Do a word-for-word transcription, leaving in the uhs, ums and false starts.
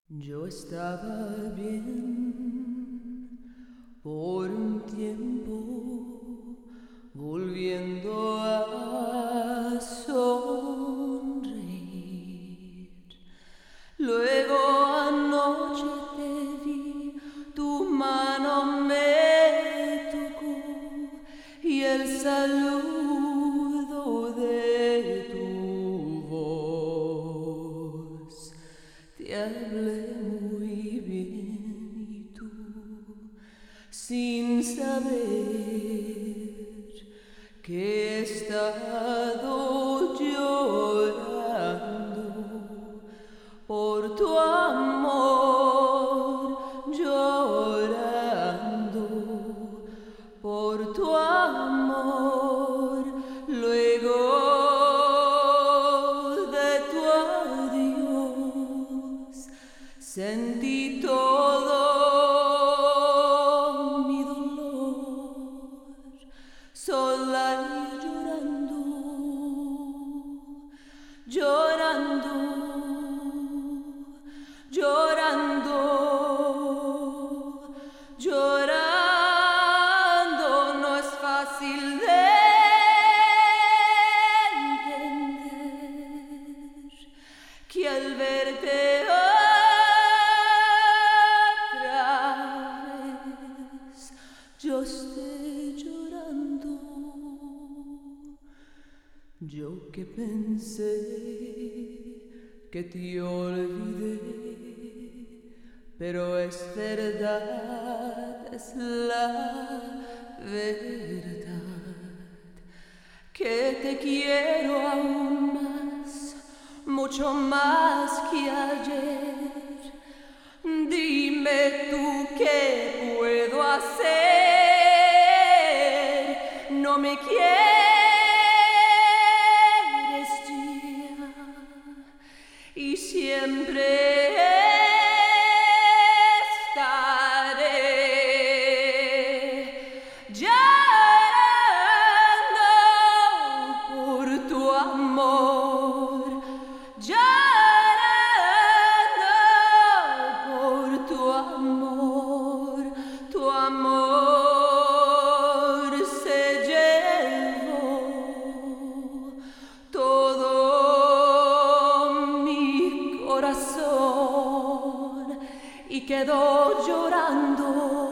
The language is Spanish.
Yo estaba bien por un tiempo, volviendo a sonreír. Luego anoche te vi, tu mano me tocó y el saludo de tu voz. Te hablé muy bien y tú, sin saber que he estado llorando por tu amor, llorando por tu amor. Luego de tu adiós sentí todo mi dolor, sola y llorando, llorando, llorando, llorando. No es fácil de entender que al verte yo esté llorando. Yo que pensé que te olvidé, pero es verdad, es la verdad, que te quiero aún más, mucho más que ayer. Dime tú qué puedo hacer. No me quieres ya y siempre estaré llorando por tu amor, llorando por tu amor. Tu amor se llevó todo mi corazón y quedó llorando.